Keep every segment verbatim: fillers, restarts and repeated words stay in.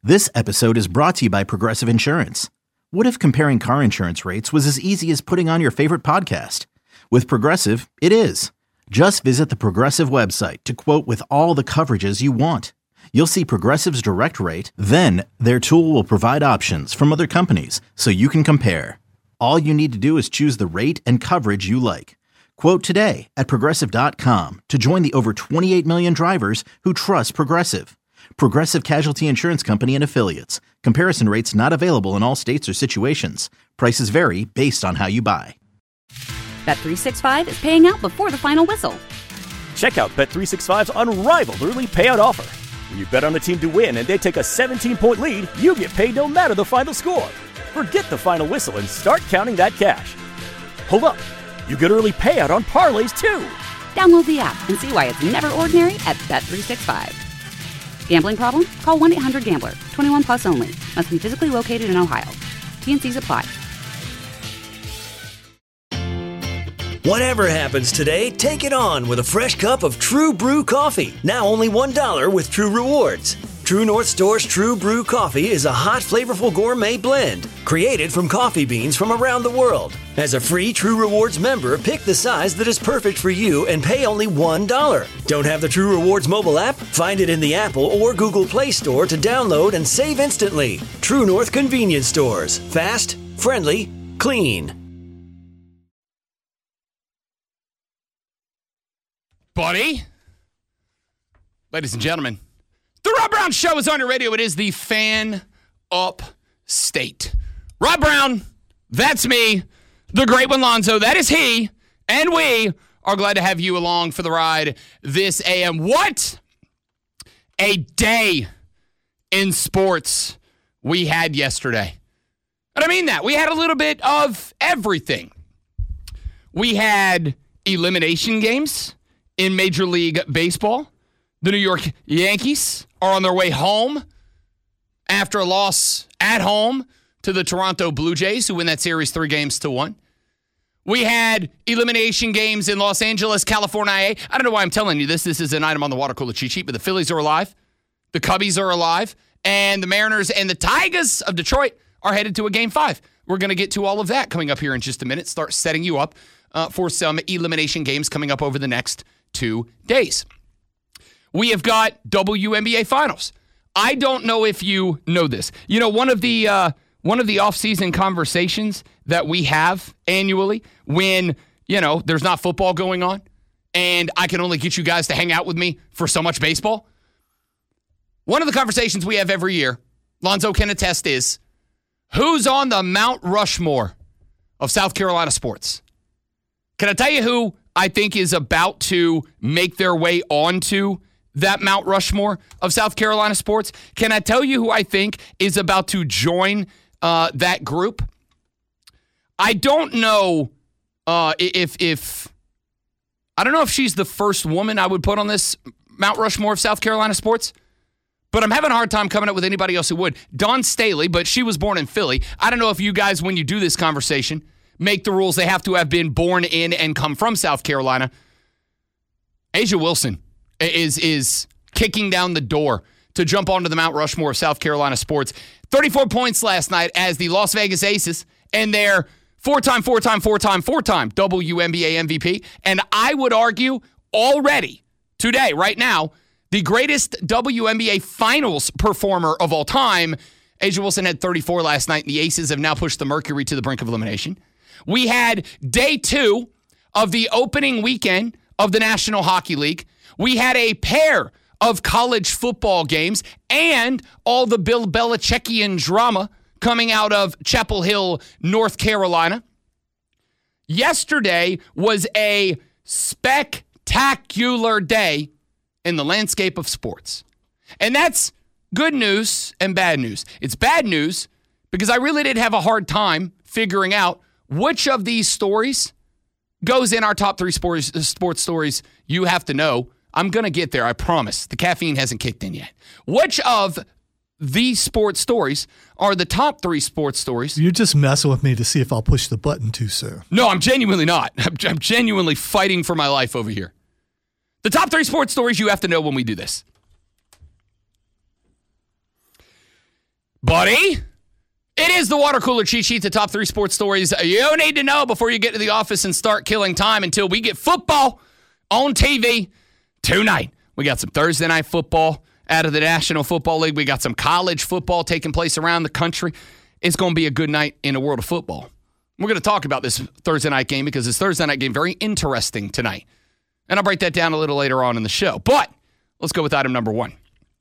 This episode is brought to you by Progressive Insurance. What if comparing car insurance rates was as easy as putting on your favorite podcast? With Progressive, it is. Just visit the Progressive website to quote with all the coverages you want. You'll see Progressive's direct rate, then their tool will provide options from other companies so you can compare. All you need to do is choose the rate and coverage you like. Quote today at progressive dot com to join the over twenty-eight million drivers who trust Progressive. Progressive Casualty Insurance Company and Affiliates. Comparison rates not available in all states or situations. Prices vary based on how you buy. Bet three sixty-five is paying out before the final whistle. Check out Bet three sixty-five's unrivaled early payout offer. When you bet on a team to win and they take a seventeen-point lead, you get paid no matter the final score. Forget the final whistle and start counting that cash. Hold up. You get early payout on parlays, too. Download the app and see why it's never ordinary at Bet three sixty-five. Gambling problem? Call one eight hundred gambler. twenty-one plus only. Must be physically located in Ohio. T and Cs apply. Whatever happens today, take it on with a fresh cup of True Brew coffee. Now only one dollar with True Rewards. True North Store's True Brew coffee is a hot, flavorful gourmet blend created from coffee beans from around the world. As a free True Rewards member, pick the size that is perfect for you and pay only one dollar. Don't have the True Rewards mobile app? Find it in the Apple or Google Play Store to download and save instantly. True North Convenience Stores. Fast, friendly, clean. Buddy, ladies and gentlemen, the Rob Brown Show is on your radio. It is the Fan Up State. Rob Brown, that's me. The great one, Lonzo, that is he. And we are glad to have you along for the ride this A M. What a day in sports we had yesterday. And I mean that. We had a little bit of everything. We had elimination games in Major League Baseball. The New York Yankees are on their way home after a loss at home to the Toronto Blue Jays, who win that series three games to one. We had elimination games in Los Angeles, California. I don't know why I'm telling you this. This is an item on the water cooler cheat sheet, but the Phillies are alive. The Cubbies are alive. And the Mariners and the Tigers of Detroit are headed to a game five. We're going to get to all of that coming up here in just a minute. Start setting you up uh, for some elimination games coming up over the next two days. We have got W N B A Finals. I don't know if you know this. You know, one of the uh, one of the off-season conversations that we have annually when, you know, there's not football going on and I can only get you guys to hang out with me for so much baseball. One of the conversations we have every year, Lonzo can attest, is who's on the Mount Rushmore of South Carolina sports? Can I tell you who I think is about to make their way onto that Mount Rushmore of South Carolina sports? Can I tell you who I think is about to join uh, that group? I don't know uh, if if I don't know if she's the first woman I would put on this Mount Rushmore of South Carolina sports, but I'm having a hard time coming up with anybody else who would. Dawn Staley, but she was born in Philly. I don't know if you guys, when you do this conversation, make the rules they have to have been born in and come from South Carolina. A'ja Wilson is is kicking down the door to jump onto the Mount Rushmore of South Carolina sports. thirty-four points last night as the Las Vegas Aces and their four-time, four-time, four-time, four-time W N B A M V P. And I would argue already, today, right now, the greatest W N B A Finals performer of all time. A'ja Wilson had thirty-four last night, and the Aces have now pushed the Mercury to the brink of elimination. We had day two of the opening weekend of the National Hockey League. We had a pair of college football games and all the Bill Belichickian drama coming out of Chapel Hill, North Carolina. Yesterday was a spectacular day in the landscape of sports. And that's good news and bad news. It's bad news because I really did have a hard time figuring out which of these stories goes in our top three sports, sports stories you have to know. I'm going to get there, I promise. The caffeine hasn't kicked in yet. Which of these sports stories are the top three sports stories? You're just messing with me to see if I'll push the button too soon. No, I'm genuinely not. I'm, I'm genuinely fighting for my life over here. The top three sports stories you have to know when we do this. Buddy, it is the water cooler cheat sheet, the top three sports stories you need to know before you get to the office and start killing time until we get football on T V tonight. We got some Thursday night football out of the National Football League. We got some college football taking place around the country. It's going to be a good night in the world of football. We're going to talk about this Thursday night game because this Thursday night game very interesting tonight. And I'll break that down a little later on in the show. But let's go with item number one.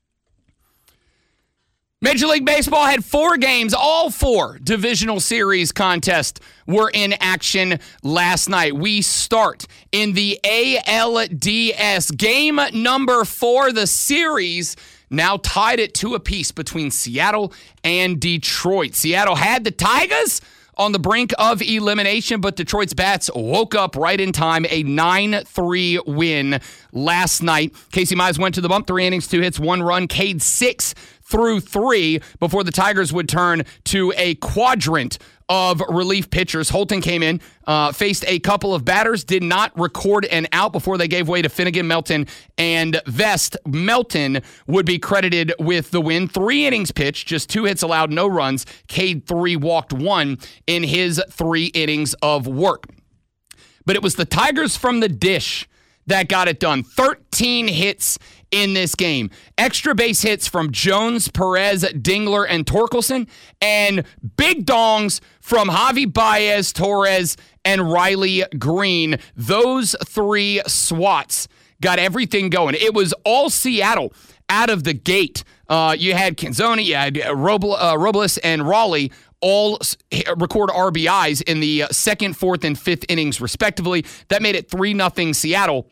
Major League Baseball had four games. All four divisional series contests were in action last night. We start in the A L D S. Game number four, the series now tied at two apiece between Seattle and Detroit. Seattle had the Tigers on the brink of elimination, but Detroit's bats woke up right in time. A nine three win last night. Casey Mize went to the bump, three innings, two hits, one run, K'd six through three before the Tigers would turn to a quadrant of relief pitchers. Holton came in, uh, faced a couple of batters, did not record an out before they gave way to Finnegan, Melton, and Vest. Melton would be credited with the win. Three innings pitched, just two hits allowed, no runs. K'd three, walked one in his three innings of work. But it was the Tigers from the dish that got it done. thirteen hits in this game. Extra base hits from Jones, Perez, Dingler, and Torkelson, and big dongs from Javi Baez, Torres, and Riley Green. Those three swats got everything going. It was all Seattle out of the gate. Uh, you had Canzoni, you had Roble, uh, Robles, and Raleigh all record R B Is in the second, fourth, and fifth innings, respectively. That made it three nothing Seattle.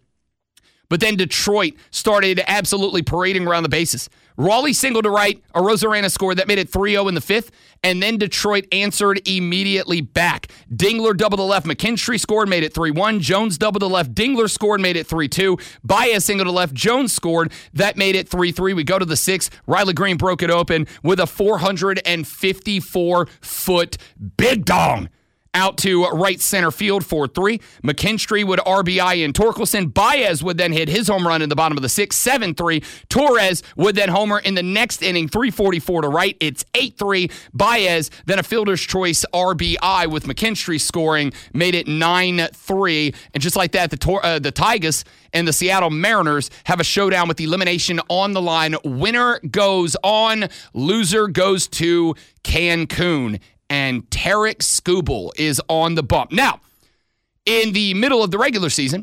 But then Detroit started absolutely parading around the bases. Raleigh singled to right, a Rosarena scored. That made it three oh in the fifth, and then Detroit answered immediately back. Dingler doubled to left, McKinstry scored, made it three one. Jones doubled to left, Dingler scored, made it three two. Baez singled to left, Jones scored, that made it three three. We go to the sixth. Riley Green broke it open with a four fifty-four foot big dong out to right center field for three. McKinstry would R B I in Torkelson. Baez would then hit his home run in the bottom of the sixth, seven three. Torres would then homer in the next inning, three forty-four to right. It's eight three. Baez, then a fielder's choice R B I with McKinstry scoring, made it nine three. And just like that, the, tor- uh, the Tigers and the Seattle Mariners have a showdown with elimination on the line. Winner goes on, loser goes to Cancun. And Tarik Skubal is on the bump. Now, in the middle of the regular season,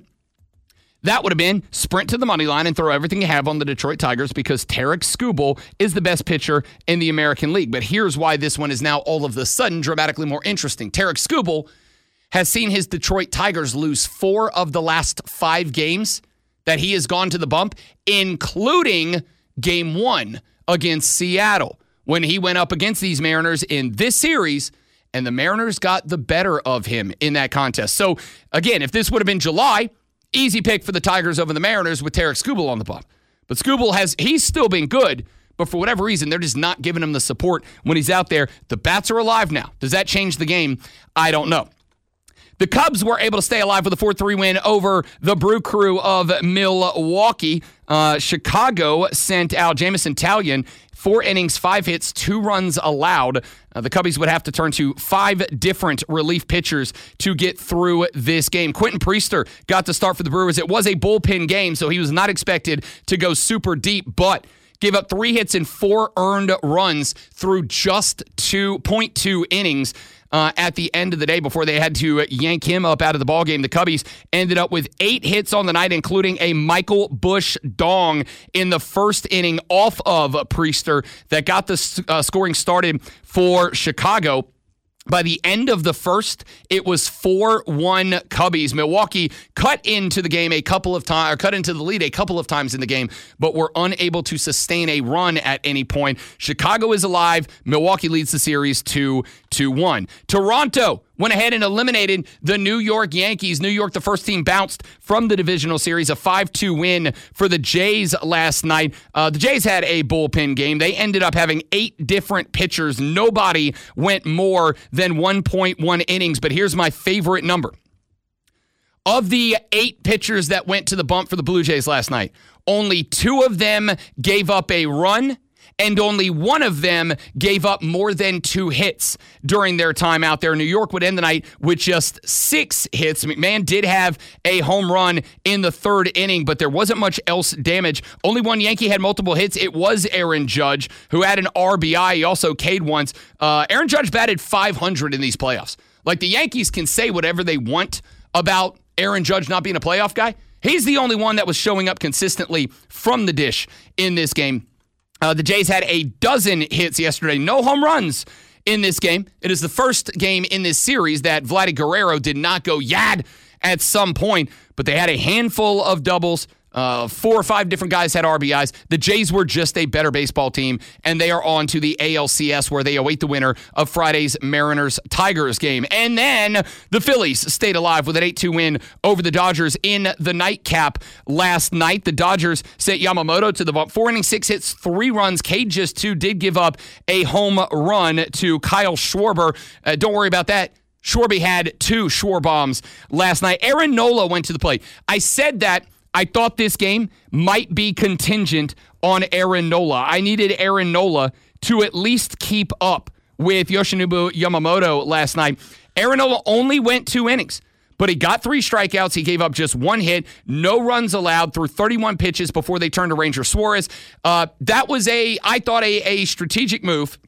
that would have been sprint to the money line and throw everything you have on the Detroit Tigers because Tarik Skubal is the best pitcher in the American League. But here's why this one is now all of a sudden dramatically more interesting. Tarik Skubal has seen his Detroit Tigers lose four of the last five games that he has gone to the bump, including game one against Seattle, when he went up against these Mariners in this series, and the Mariners got the better of him in that contest. So, again, if this would have been July, easy pick for the Tigers over the Mariners with Tarik Skubal on the bump. But Skubal has, he's still been good, but for whatever reason, they're just not giving him the support when he's out there. The bats are alive now. Does that change the game? I don't know. The Cubs were able to stay alive with a four three win over the Brew Crew of Milwaukee. Uh, Chicago sent out Jameson Taillon. Four innings, five hits, two runs allowed. Uh, the Cubbies would have to turn to five different relief pitchers to get through this game. Quentin Priester got the start for the Brewers. It was a bullpen game, so he was not expected to go super deep, but gave up three hits and four earned runs through just two point two innings. Uh, at the end of the day before they had to yank him up out of the ballgame. The Cubbies ended up with eight hits on the night, including a Michael Busch dong in the first inning off of Priester that got the uh, scoring started for Chicago. By the end of the first, it was four one Cubbies. Milwaukee cut into the game a couple of times, or cut into the lead a couple of times in the game, but were unable to sustain a run at any point. Chicago is alive. Milwaukee leads the series two to one. Toronto went ahead and eliminated the New York Yankees. New York, the first team, bounced from the divisional series, a five two win for the Jays last night. Uh, the Jays had a bullpen game. They ended up having eight different pitchers. Nobody went more than one point one innings, but here's my favorite number. Of the eight pitchers that went to the bump for the Blue Jays last night, only two of them gave up a run, and only one of them gave up more than two hits during their time out there. New York would end the night with just six hits. McMahon did have a home run in the third inning, but there wasn't much else damage. Only one Yankee had multiple hits. It was Aaron Judge, who had an R B I. He also K'd once. Uh, Aaron Judge batted five hundred in these playoffs. Like, the Yankees can say whatever they want about Aaron Judge not being a playoff guy. He's the only one that was showing up consistently from the dish in this game. Uh, the Jays had a dozen hits yesterday. No home runs in this game. It is the first game in this series that Vladdy Guerrero did not go yad at some point, but they had a handful of doubles. Uh, four or five different guys had R B Is. The Jays were just a better baseball team, and they are on to the A L C S, where they await the winner of Friday's Mariners-Tigers game. And then the Phillies stayed alive with an eight two win over the Dodgers in the nightcap last night. The Dodgers sent Yamamoto to the vault. Four innings, six hits, three runs. Cade just two, did give up a home run to Kyle Schwarber. Uh, don't worry about that. Schwarber had two Schwarber bombs last night. Aaron Nola went to the plate. I said that I thought this game might be contingent on Aaron Nola. I needed Aaron Nola to at least keep up with Yoshinobu Yamamoto last night. Aaron Nola only went two innings, but he got three strikeouts. He gave up just one hit, no runs allowed through thirty-one pitches before they turned to Ranger Suarez. Uh, that was, a, I thought, a, a strategic move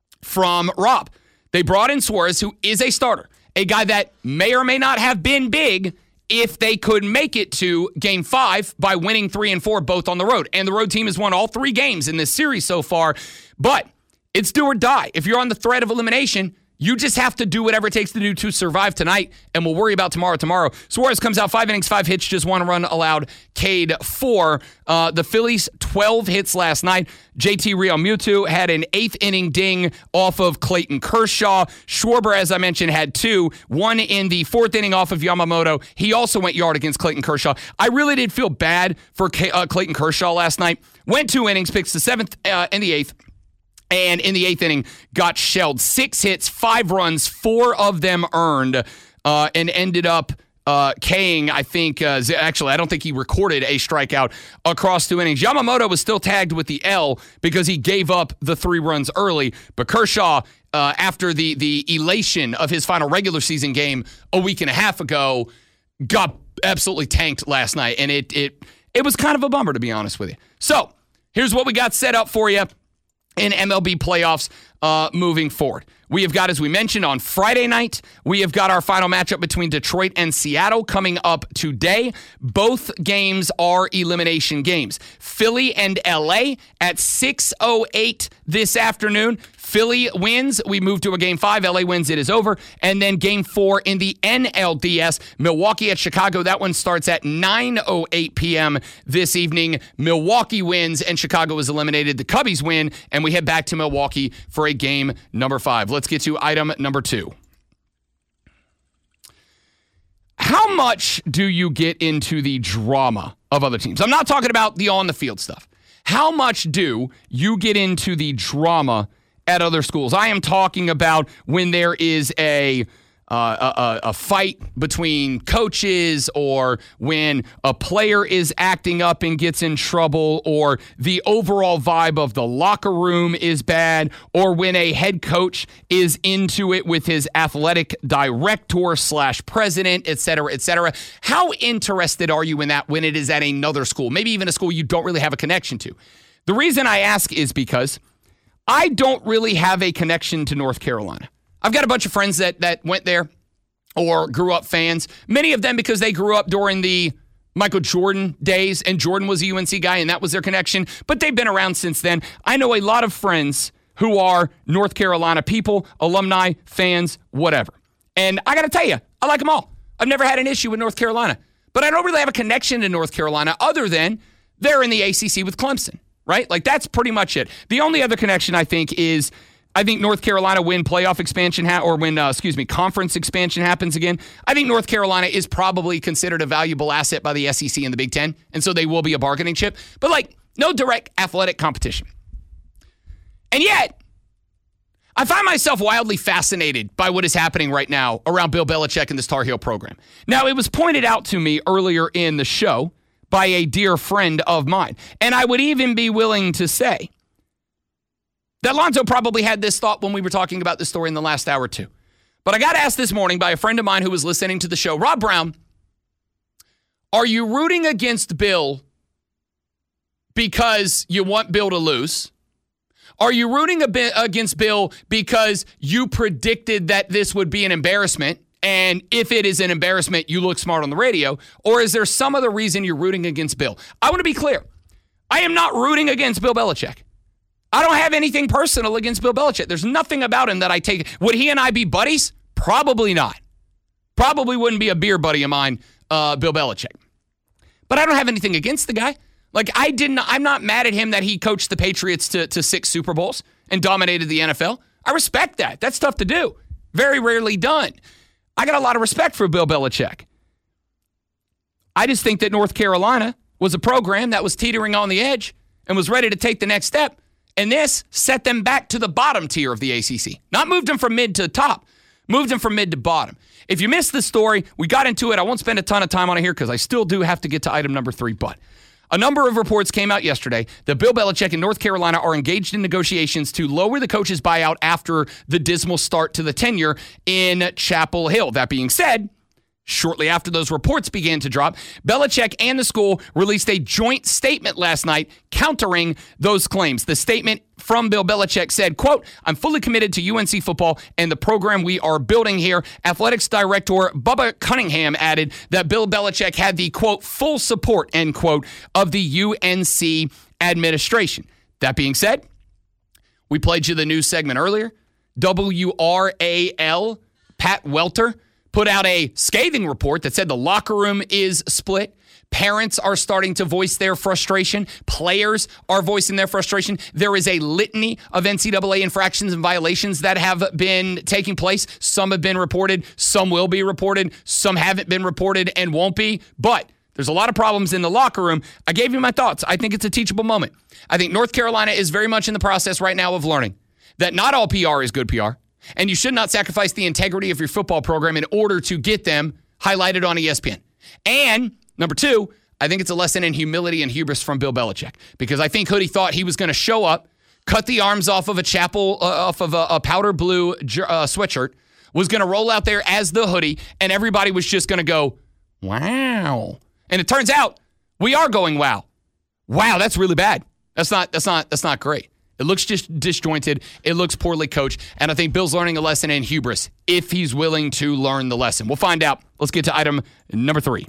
from Rob. They brought in Suarez, who is a starter, a guy that may or may not have been big if they could make it to game five by winning three and four, both on the road. And the road team has won all three games in this series so far. But it's do or die. If you're on the threat of elimination, you just have to do whatever it takes to do to survive tonight, and we'll worry about tomorrow tomorrow. Suarez comes out five innings, five hits, just one run allowed. Cade four. Uh, the Phillies, twelve hits last night. J T Realmuto had an eighth inning ding off of Clayton Kershaw. Schwarber, as I mentioned, had two. One in the fourth inning off of Yamamoto. He also went yard against Clayton Kershaw. I really did feel bad for K- uh, Clayton Kershaw last night. Went two innings, picks the seventh uh, and the eighth. And in the eighth inning, got shelled. Six hits, five runs, four of them earned, uh, and ended up uh, K-ing, I think, uh, actually, I don't think he recorded a strikeout across two innings. Yamamoto was still tagged with the L because he gave up the three runs early. But Kershaw, uh, after the, the elation of his final regular season game a week and a half ago, got absolutely tanked last night. And it it it was kind of a bummer, to be honest with you. So here's what we got set up for you in M L B playoffs uh, moving forward. We have got, as we mentioned, on Friday night, we have got our final matchup between Detroit and Seattle coming up today. Both games are elimination games. Philly and L A at six oh eight this afternoon. Philly wins, we move to a game five. L A wins, it is over. And then game four in the N L D S, Milwaukee at Chicago. That one starts at nine oh eight p.m. this evening. Milwaukee wins, and Chicago is eliminated. The Cubbies win, and we head back to Milwaukee for a game number five. Let's get to item number two. How much do you get into the drama of other teams? I'm not talking about the on-the-field stuff. How much do you get into the drama at other schools? I am talking about when there is a uh, a, a fight between coaches, or when a player is acting up and gets in trouble, or the overall vibe of the locker room is bad, or when a head coach is into it with his athletic director slash president, et cetera, et cetera. How interested are you in that when it is at another school, maybe even a school you don't really have a connection to? The reason I ask is because I don't really have a connection to North Carolina. I've got a bunch of friends that that went there or grew up fans, many of them because they grew up during the Michael Jordan days, and Jordan was a U N C guy, and that was their connection, but they've been around since then. I know a lot of friends who are North Carolina people, alumni, fans, whatever. And I got to tell you, I like them all. I've never had an issue with North Carolina, but I don't really have a connection to North Carolina other than they're in the A C C with Clemson. Right? Like, that's pretty much it. The only other connection, I think, is I think North Carolina, when playoff expansion ha- or when, uh, excuse me, conference expansion happens again, I think North Carolina is probably considered a valuable asset by the S E C and the Big Ten, and so they will be a bargaining chip. But, like, no direct athletic competition. And yet, I find myself wildly fascinated by what is happening right now around Bill Belichick and this Tar Heel program. Now, it was pointed out to me earlier in the show by a dear friend of mine. And I would even be willing to say That Lonzo probably had this thought when we were talking about this story in the last hour too. But I got asked this morning by a friend of mine who was listening to the show, Rob Brown, are you rooting against Bill because you want Bill to lose? Are you rooting a bit against Bill because you predicted that this would be an embarrassment? And if it is an embarrassment, you look smart on the radio? Or is there some other reason you're rooting against Bill? I want to be clear. I am not rooting against Bill Belichick. I don't have anything personal against Bill Belichick. There's nothing about him that I take. Would he and I be buddies? Probably not. Probably wouldn't be a beer buddy of mine, uh, Bill Belichick. But I don't have anything against the guy. Like, I didn't, I'm not mad at him that he coached the Patriots to, to six Super Bowls and dominated the N F L. I respect that. That's tough to do. Very rarely done. I got a lot of respect for Bill Belichick. I just think that North Carolina was a program that was teetering on the edge and was ready to take the next step. And this set them back to the bottom tier of the A C C. Not moved them from mid to top. Moved them from mid to bottom. If you missed the story, we got into it. I won't spend a ton of time on it here because I still do have to get to item number three, but a number of reports came out yesterday that Bill Belichick and North Carolina are engaged in negotiations to lower the coach's buyout after the dismal start to the tenure in Chapel Hill. That being said, shortly after those reports began to drop, Belichick and the school released a joint statement last night countering those claims. The statement from Bill Belichick said, quote, I'm fully committed to U N C football and the program we are building here. Athletics director Bubba Cunningham added that Bill Belichick had the, quote, full support, end quote, of the U N C administration. That being said, we played you the news segment earlier. W R A L, Pat Welter, put out a scathing report that said the locker room is split. Parents are starting to voice their frustration. Players are voicing their frustration. There is a litany of N C double A infractions and violations that have been taking place. Some have been reported. Some will be reported. Some haven't been reported and won't be. But there's a lot of problems in the locker room. I gave you my thoughts. I think it's a teachable moment. I think North Carolina is very much in the process right now of learning that not all P R is good P R. And you should not sacrifice the integrity of your football program in order to get them highlighted on E S P N. And number two, I think it's a lesson in humility and hubris from Bill Belichick, because I think Hoodie thought he was going to show up, cut the arms off of a chapel, uh, off of a, a powder blue uh, sweatshirt, was going to roll out there as the Hoodie, and everybody was just going to go, wow. And it turns out we are going, wow. Wow, that's really bad. That's not, that's not, that's not great. It looks just disjointed. It looks poorly coached. And I think Bill's learning a lesson in hubris if he's willing to learn the lesson. We'll find out. Let's get to item number three.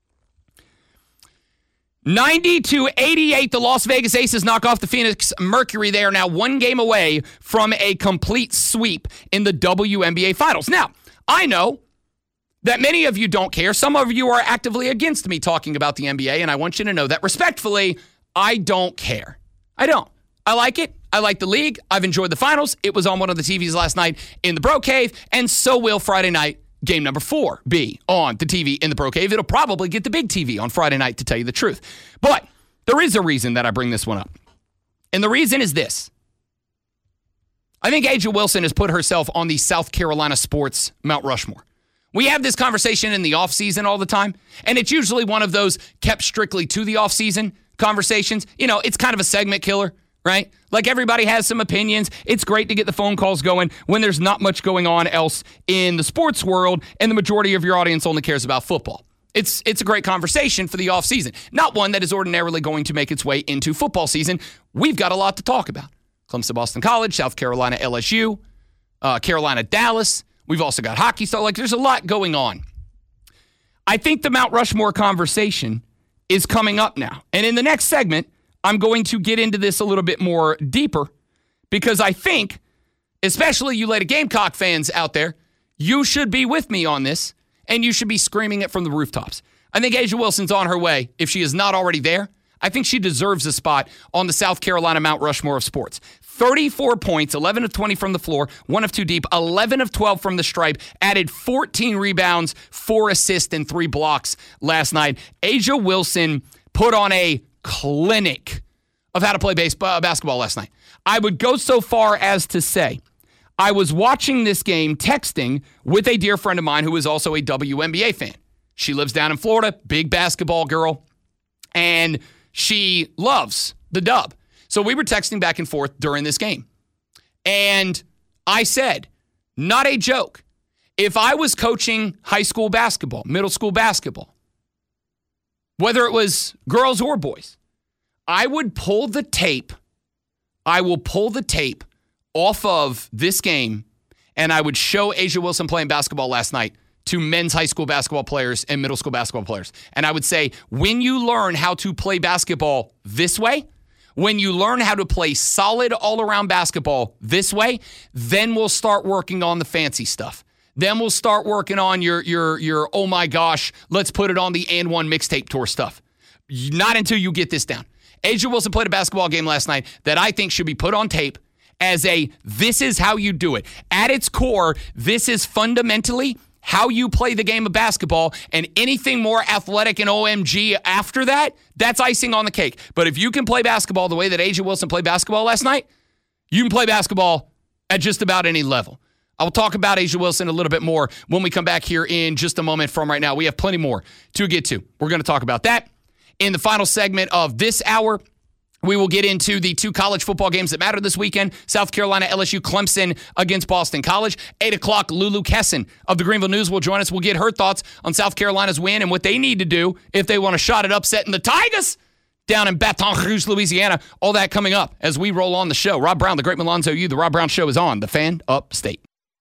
ninety to eighty-eight, the Las Vegas Aces knock off the Phoenix Mercury. They are now one game away from a complete sweep in the W N B A Finals. Now, I know that many of you don't care. Some of you are actively against me talking about the N B A, and I want you to know that respectfully, I don't care. I don't. I like it. I like the league. I've enjoyed the finals. It was on one of the T Vs last night in the Bro Cave, and so will Friday night game number four be on the T V in the Bro Cave. It'll probably get the big T V on Friday night, to tell you the truth. But there is a reason that I bring this one up. And the reason is this. I think A'ja Wilson has put herself on the South Carolina sports Mount Rushmore. We have this conversation in the offseason all the time, and it's usually one of those kept strictly to the offseason conversations. You know, it's kind of a segment killer, right? Like, everybody has some opinions. It's great to get the phone calls going when there's not much going on else in the sports world and the majority of your audience only cares about football. It's it's a great conversation for the offseason, not one that is ordinarily going to make its way into football season. We've got a lot to talk about. Clemson, Boston College, South Carolina, L S U, uh, Carolina, Dallas. We've also got hockey. So, like, there's a lot going on. I think the Mount Rushmore conversation is coming up now. And in the next segment, I'm going to get into this a little bit more deeper, because I think, especially you Lady Gamecock fans out there, you should be with me on this, and you should be screaming it from the rooftops. I think A'ja Wilson's on her way. If she is not already there, I think she deserves a spot on the South Carolina Mount Rushmore of sports. thirty-four points, eleven of twenty from the floor, one of two deep, eleven of twelve from the stripe, added fourteen rebounds, four assists, and three blocks last night. A'ja Wilson put on a clinic of how to play baseball, basketball last night. I would go so far as to say I was watching this game texting with a dear friend of mine who is also a W N B A fan. She lives down in Florida, big basketball girl, and she loves the Dub. So we were texting back and forth during this game. And I said, not a joke, if I was coaching high school basketball, middle school basketball, whether it was girls or boys, I would pull the tape. I will pull the tape off of this game, and I would show A'ja Wilson playing basketball last night to men's high school basketball players and middle school basketball players. And I would say, when you learn how to play basketball this way, when you learn how to play solid all-around basketball this way, then we'll start working on the fancy stuff. Then we'll start working on your, your, your oh my gosh, let's put it on the and one mixtape tour stuff. Not until you get this down. A'ja Wilson played a basketball game last night that I think should be put on tape as a, this is how you do it. At its core, this is fundamentally how you play the game of basketball, and anything more athletic and O M G after that, that's icing on the cake. But if you can play basketball the way that A'ja Wilson played basketball last night, you can play basketball at just about any level. I will talk about A'ja Wilson a little bit more when we come back here in just a moment from right now. We have plenty more to get to. We're going to talk about that. In the final segment of this hour, we will get into the two college football games that matter this weekend. South Carolina, L S U, Clemson against Boston College. eight o'clock, Lulu Kesson of the Greenville News will join us. We'll get her thoughts on South Carolina's win and what they need to do if they want a shot at upsetting the Tigers down in Baton Rouge, Louisiana. All that coming up as we roll on the show. Rob Brown, the Great Milonzo U. The Rob Brown Show is on the Fan Upstate.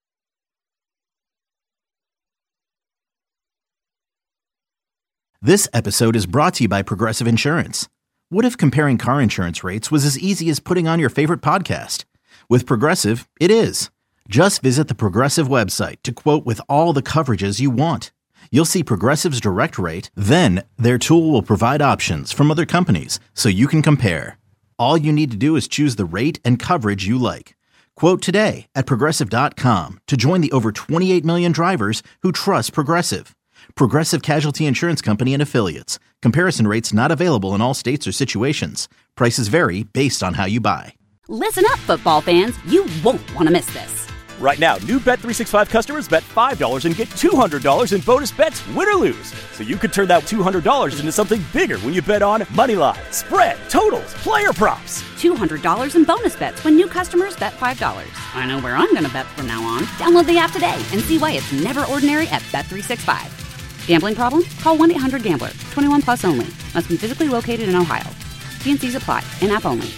This episode is brought to you by Progressive Insurance. What if comparing car insurance rates was as easy as putting on your favorite podcast? With Progressive, it is. Just visit the Progressive website to quote with all the coverages you want. You'll see Progressive's direct rate, then their tool will provide options from other companies so you can compare. All you need to do is choose the rate and coverage you like. Quote today at Progressive dot com to join the over twenty-eight million drivers who trust Progressive. Progressive Casualty Insurance Company and Affiliates. Comparison rates not available in all states or situations. Prices vary based on how you buy. Listen up, football fans. You won't want to miss this. Right now, new Bet three sixty-five customers bet five dollars and get two hundred dollars in bonus bets, win or lose. So you could turn that two hundred dollars into something bigger when you bet on moneyline, spread, totals, player props. two hundred dollars in bonus bets when new customers bet five dollars. I know where I'm going to bet from now on. Download the app today and see why it's never ordinary at Bet three sixty-five. Gambling problem? Call one eight hundred gambler. twenty-one plus only. Must be physically located in Ohio. T and C's apply. In-app only.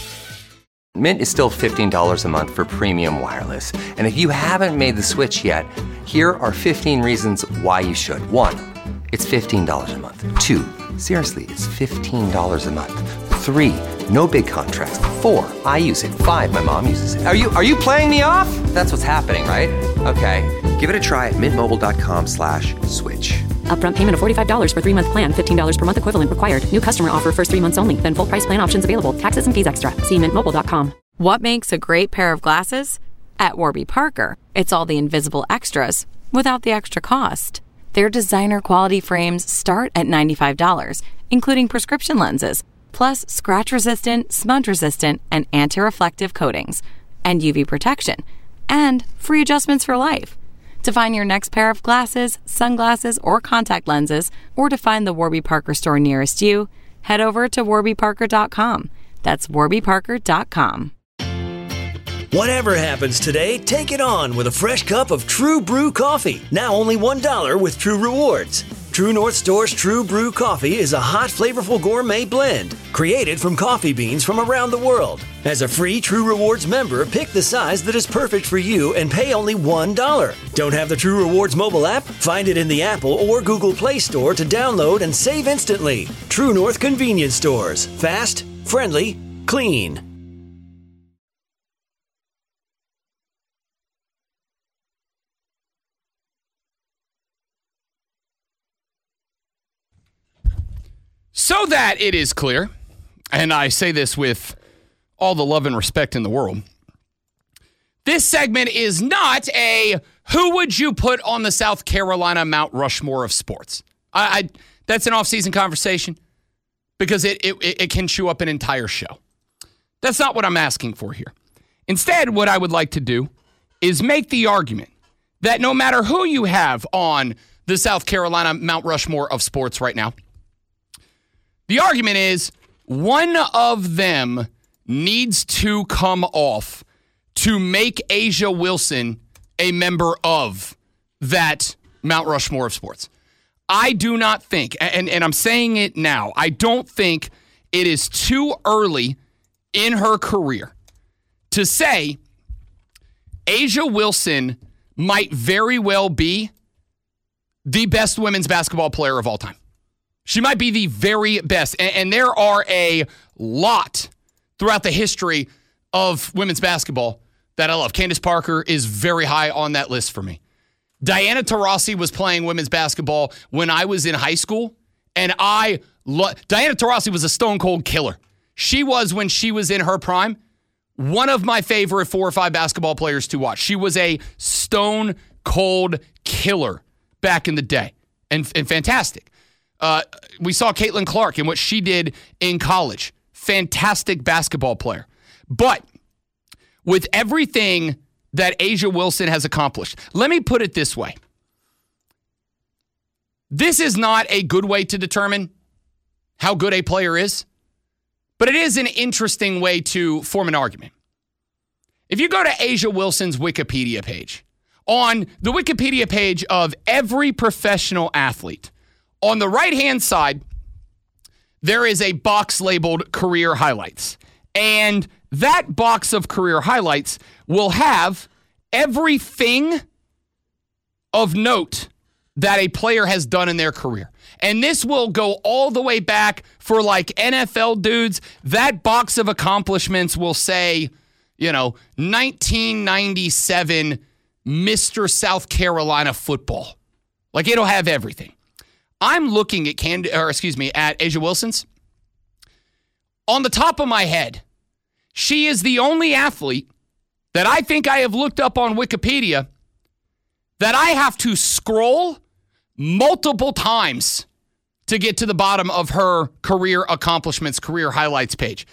Mint is still fifteen dollars a month for premium wireless. And if you haven't made the switch yet, here are fifteen reasons why you should. One, it's fifteen dollars a month. Two, seriously, it's fifteen dollars a month. Three, no big contracts. Four, I use it. Five, my mom uses it. Are you are you playing me off? That's what's happening, right? Okay, give it a try at mintmobile.com slash switch. Upfront payment of forty-five dollars for three-month plan, fifteen dollars per month equivalent required. New customer offer first three months only. Then full price plan options available. Taxes and fees extra. See mint mobile dot com. What makes a great pair of glasses? At Warby Parker, it's all the invisible extras without the extra cost. Their designer quality frames start at ninety-five dollars, including prescription lenses, plus scratch-resistant, smudge-resistant, and anti-reflective coatings, and U V protection, and free adjustments for life. To find your next pair of glasses, sunglasses, or contact lenses, or to find the Warby Parker store nearest you, head over to warby parker dot com. That's warby parker dot com. Whatever happens today, take it on with a fresh cup of True Brew coffee. Now only one dollar with True Rewards. True North Store's True Brew coffee is a hot, flavorful gourmet blend created from coffee beans from around the world. As a free True Rewards member, pick the size that is perfect for you and pay only one dollar. Don't have the True Rewards mobile app? Find it in the Apple or Google Play Store to download and save instantly. True North Convenience Stores. Fast, friendly, clean. So that it is clear, and I say this with all the love and respect in the world, this segment is not a who would you put on the South Carolina Mount Rushmore of sports. I, I that's an off-season conversation because it, it it can chew up an entire show. That's not what I'm asking for here. Instead, what I would like to do is make the argument that no matter who you have on the South Carolina Mount Rushmore of sports right now, the argument is one of them needs to come off to make A'ja Wilson a member of that Mount Rushmore of sports. I do not think, and, and I'm saying it now, I don't think it is too early in her career to say A'ja Wilson might very well be the best women's basketball player of all time. She might be the very best. And, and there are a lot throughout the history of women's basketball that I love. Candace Parker is very high on that list for me. Diana Taurasi was playing women's basketball when I was in high school, and I love Diana Taurasi was a stone cold killer. She was, when she was in her prime, one of my favorite four or five basketball players to watch. She was a stone cold killer back in the day, and, and fantastic. Uh, we saw Caitlin Clark and what she did in college. Fantastic basketball player. But with everything that A'ja Wilson has accomplished, let me put it this way. This is not a good way to determine how good a player is, but it is an interesting way to form an argument. If you go to A'ja Wilson's Wikipedia page, on the Wikipedia page of every professional athlete, on the right-hand side, there is a box labeled career highlights. And that box of career highlights will have everything of note that a player has done in their career. And this will go all the way back for like N F L dudes. That box of accomplishments will say, you know, nineteen ninety-seven Mister South Carolina football. Like, it'll have everything. I'm looking at Cand- or excuse me, at A'ja Wilson's. On the top of my head, she is the only athlete that I think I have looked up on Wikipedia that I have to scroll multiple times to get to the bottom of her career accomplishments, career highlights page.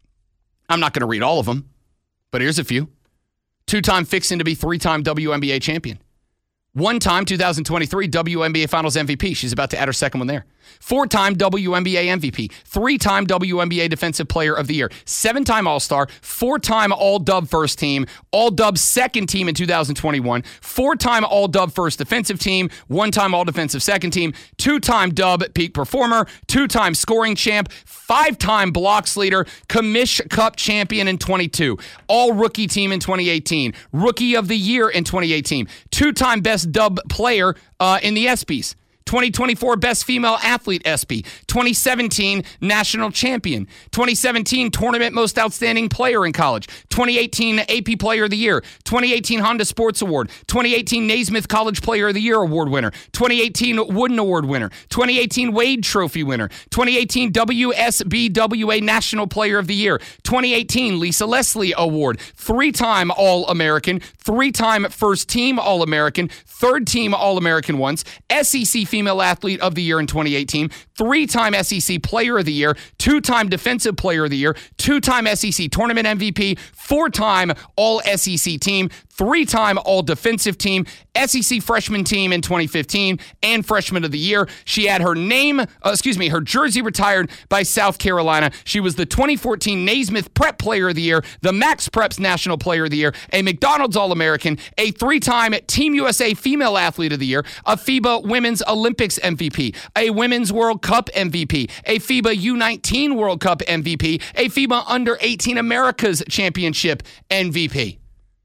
I'm not going to read all of them, but here's a few. Two-time fixing to be three-time W N B A champion. One-time two thousand twenty-three W N B A Finals M V P. She's about to add her second one there. Four-time W N B A M V P. Three-time W N B A Defensive Player of the Year. Seven-time All-Star. Four-time All-Dub First Team. All-Dub Second Team in two thousand twenty-one. Four-time All-Dub First Defensive Team. One-time All-Defensive Second Team. Two-time Dub Peak Performer. Two-time Scoring Champ. Five-time Blocks Leader. Commish Cup Champion in twenty-two. All-Rookie Team in twenty eighteen. Rookie of the Year in twenty eighteen. Two-time Best Dub Player uh, in the ESPYs. twenty twenty-four Best Female Athlete ESPY. twenty seventeen National Champion. twenty seventeen Tournament Most Outstanding Player in College. twenty eighteen A P Player of the Year. twenty eighteen Honda Sports Award. twenty eighteen Naismith College Player of the Year Award winner. twenty eighteen Wooden Award winner. twenty eighteen Wade Trophy winner. twenty eighteen W S B W A National Player of the Year. twenty eighteen Lisa Leslie Award. Three-time All-American. Three-time First Team All-American. Third Team All-American once. S E C Female Athlete of the Year in twenty eighteen, three-time S E C Player of the Year, two-time Defensive Player of the Year, two-time S E C Tournament M V P, four-time All-S E C Team, three-time All-Defensive Team, S E C Freshman Team in twenty fifteen, and Freshman of the Year. She had her name, uh, excuse me, her jersey retired by South Carolina. She was the twenty fourteen Naismith Prep Player of the Year, the Max Preps National Player of the Year, a McDonald's All-American, a three-time Team U S A Female Athlete of the Year, a FIBA Women's Olympics M V P, a Women's World Cup M V P, a FIBA U nineteen World Cup M V P, a FIBA Under eighteen America's Championship M V P.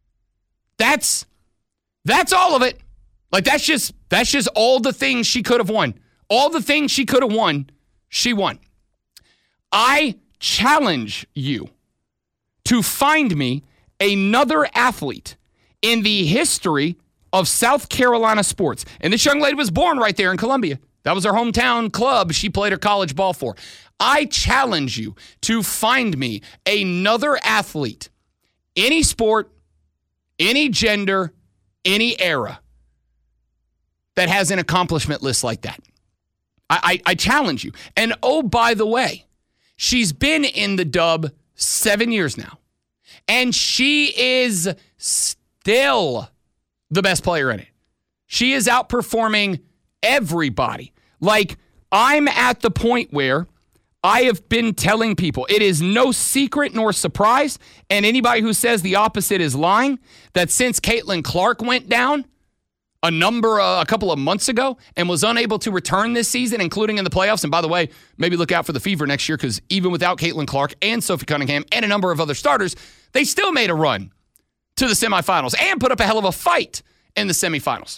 That's that's all of it. Like, that's just that's just all the things she could have won. All the things she could have won, she won. I challenge you to find me another athlete in the history of South Carolina sports. And this young lady was born right there in Columbia. That was her hometown club she played her college ball for. I challenge you to find me another athlete, any sport, any gender, any era, that has an accomplishment list like that. I, I, I challenge you. And oh, by the way, she's been in the Dub seven years now. And she is still the best player in it. She is outperforming everybody. Like, I'm at the point where I have been telling people, it is no secret nor surprise, and anybody who says the opposite is lying, that since Caitlin Clark went down a number, uh, a couple of months ago and was unable to return this season, including in the playoffs, and by the way, maybe look out for the Fever next year, because even without Caitlin Clark and Sophie Cunningham and a number of other starters, they still made a run to the semifinals and put up a hell of a fight in the semifinals.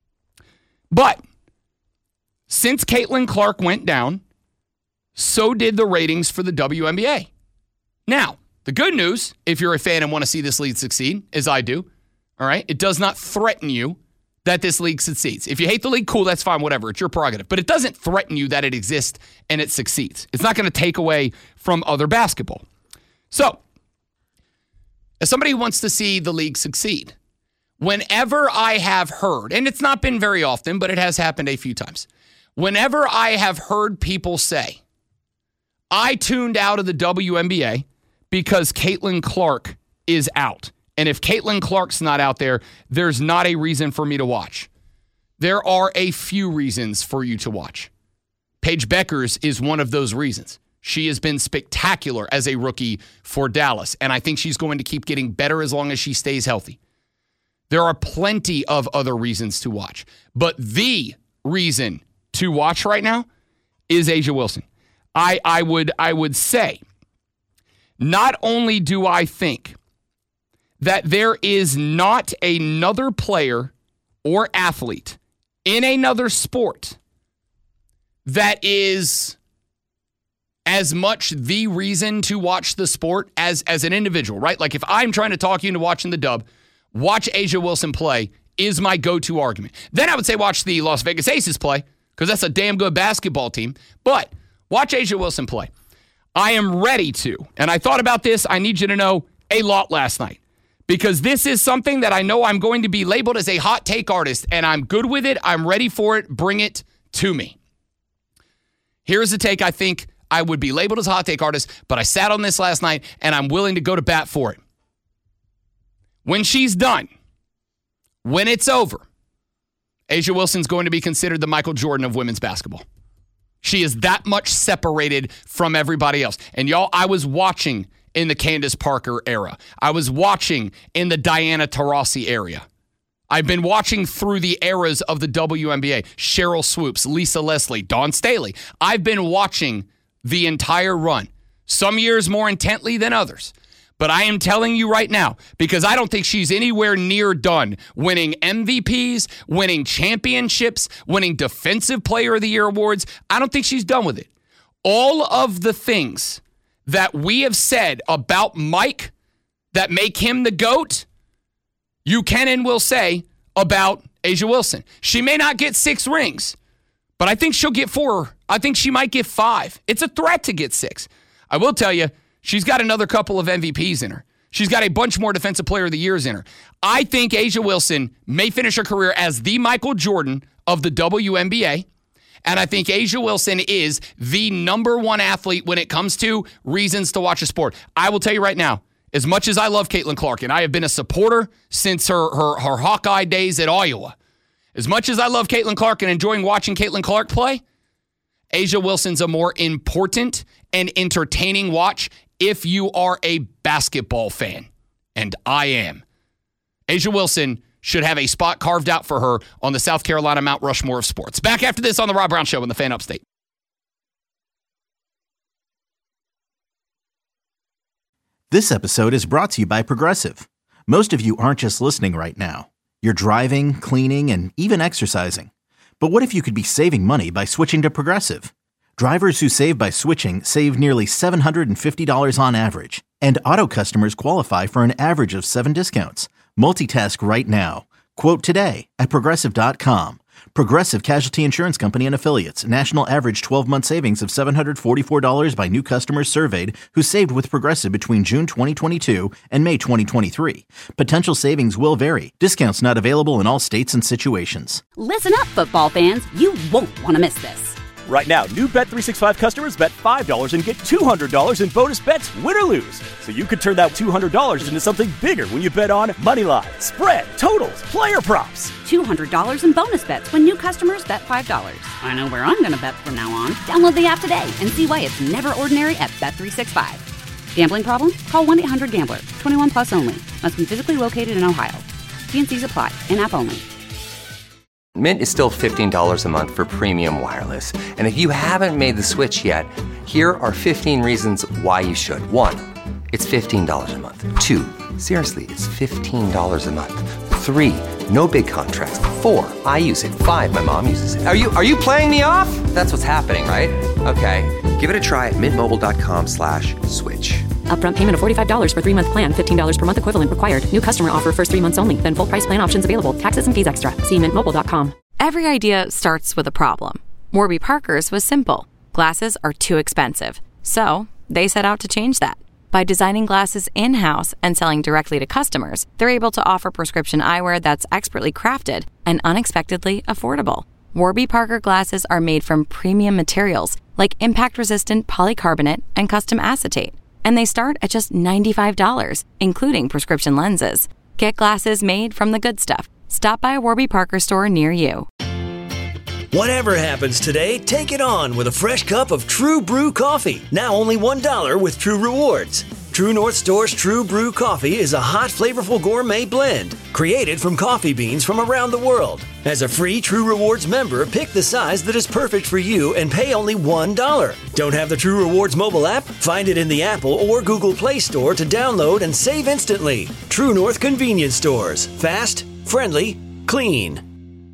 But since Caitlin Clark went down, so did the ratings for the W N B A. Now, the good news, if you're a fan and want to see this league succeed, as I do, all right, it does not threaten you that this league succeeds. If you hate the league, cool, that's fine, whatever. It's your prerogative. But it doesn't threaten you that it exists and it succeeds. It's not going to take away from other basketball. So, as somebody who wants to see the league succeed, whenever I have heard, and it's not been very often, but it has happened a few times, whenever I have heard people say, I tuned out of the W N B A because Caitlin Clark is out. And if Caitlin Clark's not out there, there's not a reason for me to watch. There are a few reasons for you to watch. Paige Bueckers is one of those reasons. She has been spectacular as a rookie for Dallas, and I think she's going to keep getting better as long as she stays healthy. There are plenty of other reasons to watch, but the reason to watch right now is A'ja Wilson. I, I would I would say, not only do I think that there is not another player or athlete in another sport that is as much the reason to watch the sport as, as an individual, right? Like if I'm trying to talk you into watching the dub, watch A'ja Wilson play is my go-to argument. Then I would say watch the Las Vegas Aces play, because that's a damn good basketball team. But watch A'ja Wilson play. I am ready to, and I thought about this, I need you to know, a lot last night. Because this is something that I know I'm going to be labeled as a hot take artist, and I'm good with it. I'm ready for it. Bring it to me. Here's a take I think I would be labeled as a hot take artist, but I sat on this last night, and I'm willing to go to bat for it. When she's done, when it's over, A'ja Wilson's going to be considered the Michael Jordan of women's basketball. She is that much separated from everybody else. And y'all, I was watching in the Candace Parker era. I was watching in the Diana Taurasi area. I've been watching through the eras of the W N B A. Cheryl Swoops, Lisa Leslie, Dawn Staley. I've been watching the entire run. Some years more intently than others. But I am telling you right now, because I don't think she's anywhere near done winning M V Ps, winning championships, winning Defensive Player of the Year awards. I don't think she's done with it. All of the things that we have said about Mike that make him the GOAT, you can and will say about A'ja Wilson. She may not get six rings, but I think she'll get four. I think she might get five. It's a threat to get six. I will tell you, she's got another couple of M V Ps in her. She's got a bunch more Defensive Player of the Years in her. I think A'ja Wilson may finish her career as the Michael Jordan of the W N B A. And I think A'ja Wilson is the number one athlete when it comes to reasons to watch a sport. I will tell you right now, as much as I love Caitlin Clark, and I have been a supporter since her, her, her Hawkeye days at Iowa, as much as I love Caitlin Clark and enjoying watching Caitlin Clark play, A'ja Wilson's a more important and entertaining watch if you are a basketball fan. And I am. A'ja Wilson should have a spot carved out for her on the South Carolina Mount Rushmore of sports. Back after this on the Rob Brown Show on the Fan Upstate. This episode is brought to you by Progressive. Most of you aren't just listening right now. You're driving, cleaning, and even exercising. But what if you could be saving money by switching to Progressive? Drivers who save by switching save nearly seven hundred fifty dollars on average. And auto customers qualify for an average of seven discounts. Multitask right now. Quote today at Progressive dot com. Progressive Casualty Insurance Company and Affiliates. National average twelve-month savings of seven hundred forty-four dollars by new customers surveyed who saved with Progressive between June twenty twenty-two and May twenty twenty-three. Potential savings will vary. Discounts not available in all states and situations. Listen up, football fans. You won't want to miss this. Right now, new Bet three sixty-five customers bet five dollars and get two hundred dollars in bonus bets, win or lose. So you could turn that two hundred dollars into something bigger when you bet on money line, spread, totals, player props. two hundred dollars in bonus bets when new customers bet five dollars. I know where I'm going to bet from now on. Download the app today and see why it's never ordinary at Bet three sixty-five. Gambling problem? Call one eight hundred gambler. twenty-one plus only. Must be physically located in Ohio. T and C's apply. In-app only. Mint is still fifteen dollars a month for premium wireless. And if you haven't made the switch yet, here are fifteen reasons why you should. One, it's fifteen dollars a month. Two, seriously, it's fifteen dollars a month. Three, no big contracts. Four, I use it. Five, my mom uses it. Are you are you playing me off? That's what's happening, right? Okay, give it a try at mintmobile.com slash switch. Upfront payment of forty-five dollars for three-month plan, fifteen dollars per month equivalent required. New customer offer first three months only. Then full price plan options available. Taxes and fees extra. See mint mobile dot com. Every idea starts with a problem. Warby Parker's was simple. Glasses are too expensive. So they set out to change that. By designing glasses in-house and selling directly to customers, they're able to offer prescription eyewear that's expertly crafted and unexpectedly affordable. Warby Parker glasses are made from premium materials like impact-resistant polycarbonate and custom acetate. And they start at just ninety-five dollars, including prescription lenses. Get glasses made from the good stuff. Stop by a Warby Parker store near you. Whatever happens today, take it on with a fresh cup of True Brew coffee. Now only one dollar with True Rewards. True North Store's True Brew coffee is a hot, flavorful gourmet blend created from coffee beans from around the world. As a free True Rewards member, pick the size that is perfect for you and pay only one dollar. Don't have the True Rewards mobile app? Find it in the Apple or Google Play Store to download and save instantly. True North Convenience Stores. Fast, friendly, clean.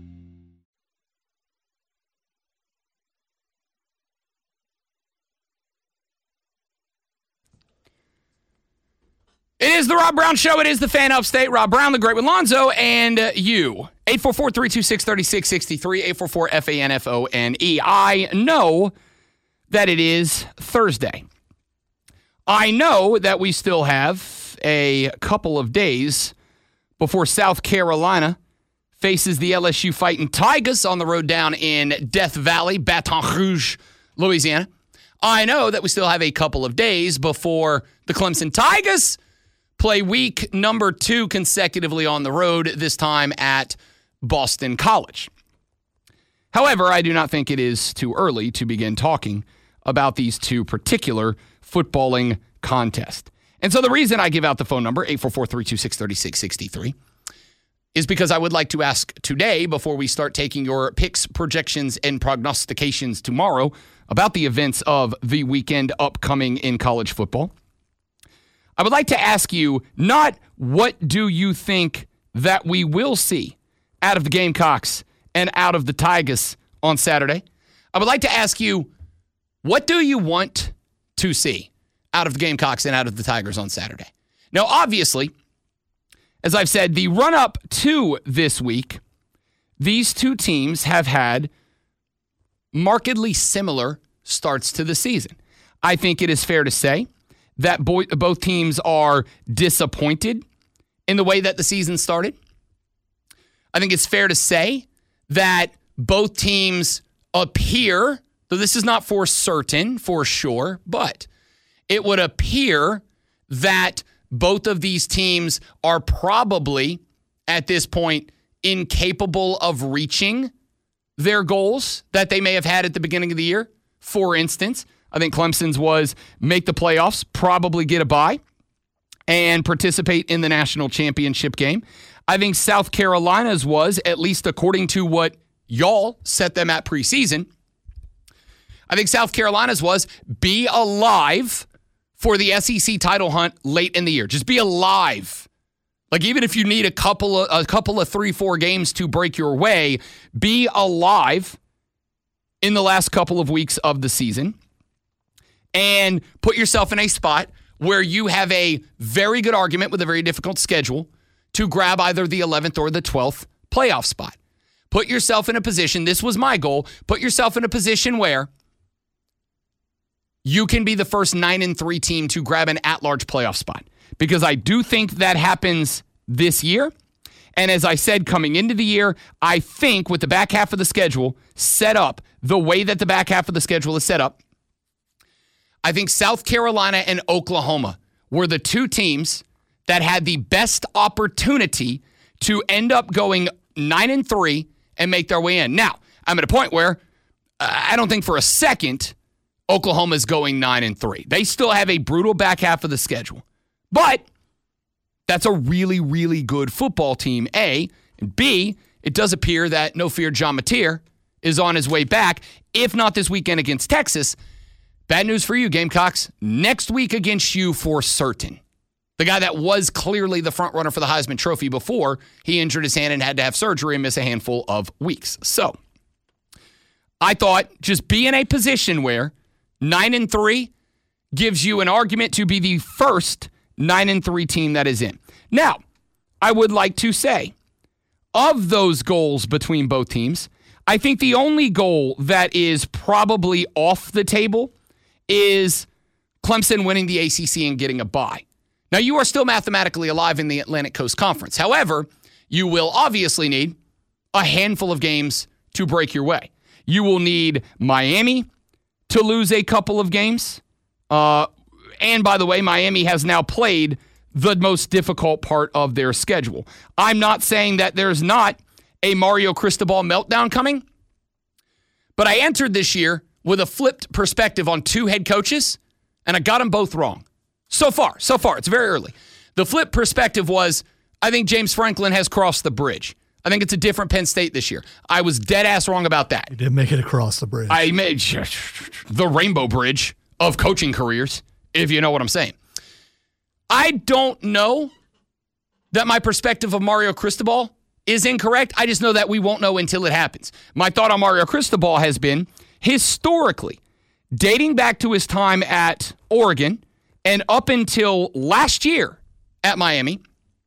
It is the Rob Brown Show. It is the Fan Upstate. Rob Brown, the Great with Lonzo, and uh, you. eight four four, three two six, three six six three, eight four four, F A N F O N E. I know that it is Thursday. I know that we still have a couple of days before South Carolina faces the L S U Fighting Tigers on the road down in Death Valley, Baton Rouge, Louisiana. I know that we still have a couple of days before the Clemson Tigers play week number two consecutively on the road, this time at Boston College. However, I do not think it is too early to begin talking about these two particular footballing contests. And so the reason I give out the phone number, eight four four, three two six, three six six three, is because I would like to ask today, before we start taking your picks, projections, and prognostications tomorrow about the events of the weekend upcoming in college football, I would like to ask you not what do you think that we will see out of the Gamecocks and out of the Tigers on Saturday. I would like to ask you, what do you want to see out of the Gamecocks and out of the Tigers on Saturday? Now, obviously, as I've said, the run-up to this week, these two teams have had markedly similar starts to the season. I think it is fair to say that bo- both teams are disappointed in the way that the season started. I think it's fair to say that both teams appear, though this is not for certain, for sure, but it would appear that both of these teams are probably, at this point, incapable of reaching their goals that they may have had at the beginning of the year. For instance, I think Clemson's was make the playoffs, probably get a bye, and participate in the national championship game. I think South Carolina's was, at least according to what y'all set them at preseason, I think South Carolina's was be alive for the S E C title hunt late in the year. Just be alive. Like, even if you need a couple of, a couple of three, four games to break your way, be alive in the last couple of weeks of the season and put yourself in a spot where you have a very good argument with a very difficult schedule to grab either the eleventh or the twelfth playoff spot. Put yourself in a position, this was my goal, put yourself in a position where you can be the first nine and three team to grab an at-large playoff spot. Because I do think that happens this year. And as I said, coming into the year, I think with the back half of the schedule set up, the way that the back half of the schedule is set up, I think South Carolina and Oklahoma were the two teams that had the best opportunity to end up going nine and three and make their way in. Now, I'm at a point where uh, I don't think for a second Oklahoma is going nine and three. They still have a brutal back half of the schedule. But that's a really, really good football team, A. And B, it does appear that No Fear John Mateer is on his way back, if not this weekend against Texas. Bad news for you, Gamecocks. Next week against you for certain. The guy that was clearly the front runner for the Heisman Trophy before he injured his hand and had to have surgery and miss a handful of weeks. So I thought just be in a position where nine and three gives you an argument to be the first nine and three team that is in. Now, I would like to say, of those goals between both teams, I think the only goal that is probably off the table is Clemson winning the A C C and getting a bye. Now, you are still mathematically alive in the Atlantic Coast Conference. However, you will obviously need a handful of games to break your way. You will need Miami to lose a couple of games. Uh, and by the way, Miami has now played the most difficult part of their schedule. I'm not saying that there's not a Mario Cristobal meltdown coming, but I entered this year with a flipped perspective on two head coaches, and I got them both wrong. So far, so far, it's very early. The flip perspective was, I think James Franklin has crossed the bridge. I think it's a different Penn State this year. I was dead ass wrong about that. You did make it across the bridge. I made the rainbow bridge of coaching careers, if you know what I'm saying. I don't know that my perspective of Mario Cristobal is incorrect. I just know that we won't know until it happens. My thought on Mario Cristobal has been, historically, dating back to his time at Oregon and up until last year at Miami,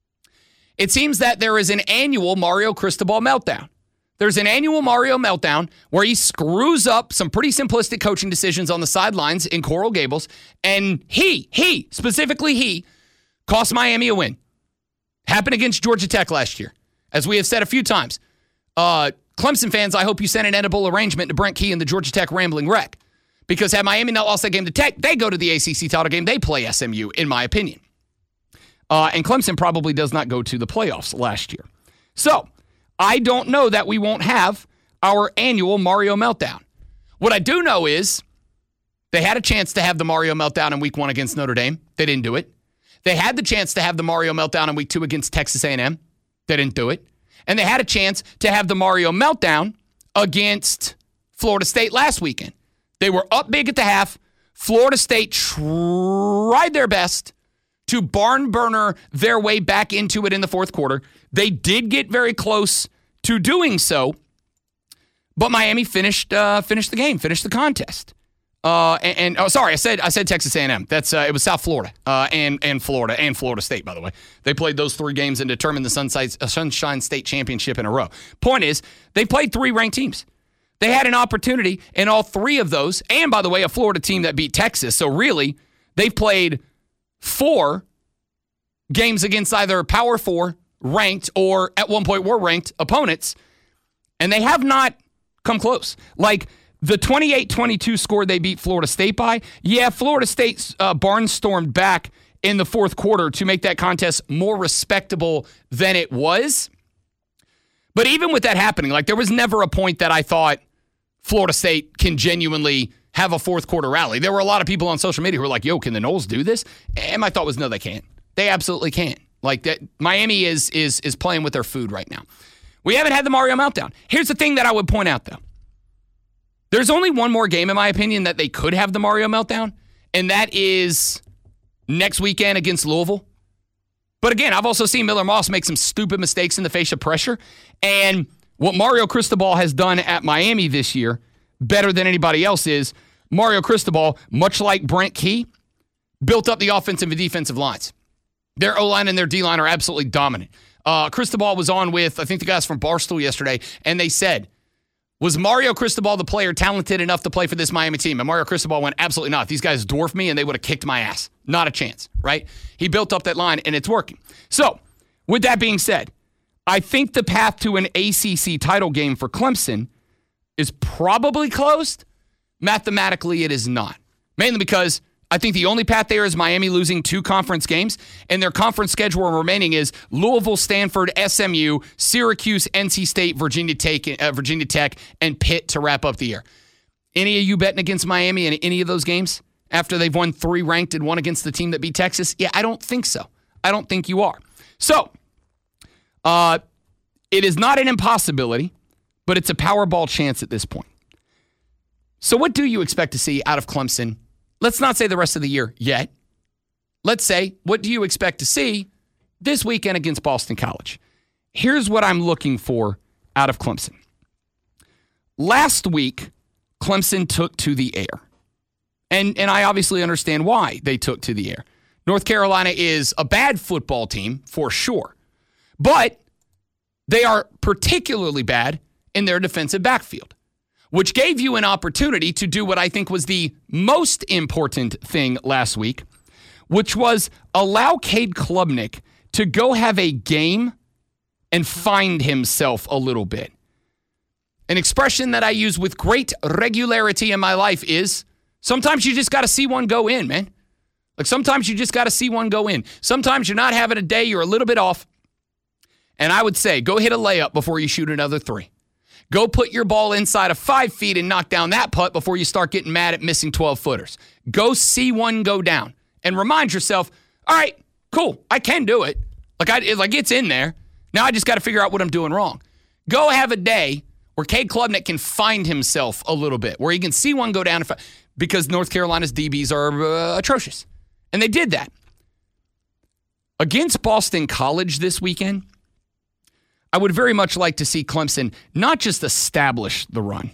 it seems that there is an annual Mario Cristobal meltdown. There's an annual Mario meltdown where he screws up some pretty simplistic coaching decisions on the sidelines in Coral Gables, and he, he, specifically he, cost Miami a win. Happened against Georgia Tech last year. As we have said a few times, uh, Clemson fans, I hope you send an edible arrangement to Brent Key and the Georgia Tech Rambling Wreck. Because had Miami not lost that game to Tech, they go to the A C C title game. They play S M U, in my opinion. Uh, and Clemson probably does not go to the playoffs last year. So, I don't know that we won't have our annual Mario meltdown. What I do know is they had a chance to have the Mario meltdown in week one against Notre Dame. They didn't do it. They had the chance to have the Mario meltdown in week two against Texas A and M. They didn't do it. And they had a chance to have the Mario meltdown against Florida State last weekend. They were up big at the half. Florida State tried their best to barn burner their way back into it in the fourth quarter. They did get very close to doing so, but Miami finished uh, finished the game, finished the contest. Uh, and, and oh, sorry, I said I said Texas A and M. That's uh, it was South Florida uh, and and Florida and Florida State. By the way, they played those three games and determined the Sunshine, uh, Sunshine State Championship in a row. Point is, they played three ranked teams. They had an opportunity in all three of those, and by the way, a Florida team that beat Texas. So really, they've played four games against either Power Four ranked or at one point were ranked opponents, and they have not come close. Like the twenty-eight twenty-two score they beat Florida State by, yeah, Florida State uh, barnstormed back in the fourth quarter to make that contest more respectable than it was. But even with that happening, like there was never a point that I thought Florida State can genuinely have a fourth quarter rally. There were a lot of people on social media who were like, yo, can the Noles do this? And my thought was, no, they can't. They absolutely can't. Like that, Miami is is is playing with their food right now. We haven't had the Mario meltdown. Here's the thing that I would point out, though. There's only one more game, in my opinion, that they could have the Mario meltdown, and that is next weekend against Louisville. But again, I've also seen Miller Moss make some stupid mistakes in the face of pressure, and what Mario Cristobal has done at Miami this year, better than anybody else, is Mario Cristobal, much like Brent Key, built up the offensive and defensive lines. Their O-line and their D-line are absolutely dominant. Uh, Cristobal was on with, I think, the guys from Barstool yesterday, and they said, was Mario Cristobal the player talented enough to play for this Miami team? And Mario Cristobal went, absolutely not. These guys dwarf me, and they would have kicked my ass. Not a chance, right? He built up that line, and it's working. So, with that being said, I think the path to an A C C title game for Clemson is probably closed. Mathematically, it is not. Mainly because I think the only path there is Miami losing two conference games, and their conference schedule remaining is Louisville, Stanford, S M U, Syracuse, N C State, Virginia Tech, uh, Virginia Tech, and Pitt to wrap up the year. Any of you betting against Miami in any of those games after they've won three ranked and one against the team that beat Texas? Yeah, I don't think so. I don't think you are. So, uh, it is not an impossibility, but it's a Powerball chance at this point. So what do you expect to see out of Clemson? Let's not say the rest of the year yet. Let's say, what do you expect to see this weekend against Boston College? Here's what I'm looking for out of Clemson. Last week, Clemson took to the air. And, and I obviously understand why they took to the air. North Carolina is a bad football team, for sure. But they are particularly bad in their defensive backfield, which gave you an opportunity to do what I think was the most important thing last week, which was allow Cade Klubnik to go have a game and find himself a little bit. An expression that I use with great regularity in my life is sometimes you just got to see one go in, man. Like sometimes you just got to see one go in. Sometimes you're not having a day, you're a little bit off. And I would say go hit a layup before you shoot another three. Go put your ball inside of five feet and knock down that putt before you start getting mad at missing twelve-footers. Go see one go down and remind yourself, all right, cool, I can do it. Like, I, it, like it's in there. Now I just got to figure out what I'm doing wrong. Go have a day where Cade Klubnik can find himself a little bit, where he can see one go down because North Carolina's D Bs are uh, atrocious. And they did that. Against Boston College this weekend, I would very much like to see Clemson not just establish the run.